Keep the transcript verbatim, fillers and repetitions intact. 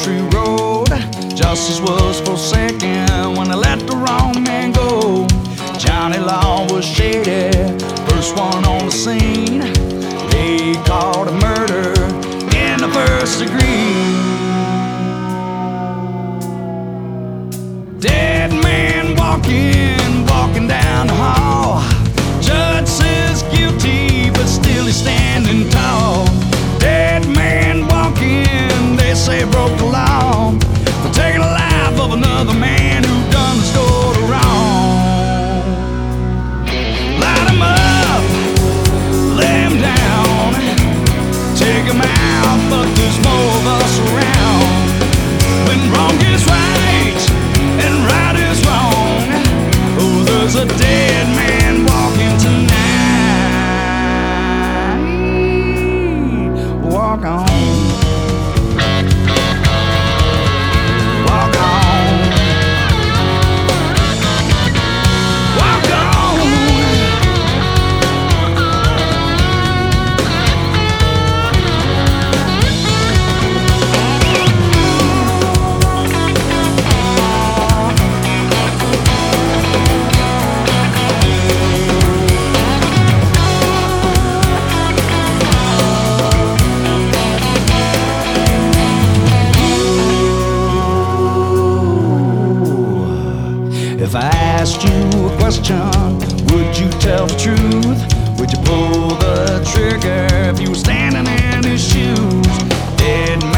country road. Justice was forsaken when they let the wrong man go. Johnny Law was shady, first one on the scene. They called a murder in the first degree. Dead man walking, walking down the hall. Judge says guilty, but still he's standing tall. Dead man walking, they say broke the law for taking the life of another man who done the store wrong. Light him up, lay him down, take him out, but there's more of us around. When wrong is right and right is wrong, oh, there's a dead man walking tonight. Walk on. Walk on. Walk on. If I asked you a question, would you tell the truth? Would you pull the trigger if you were standing in his shoes? Dead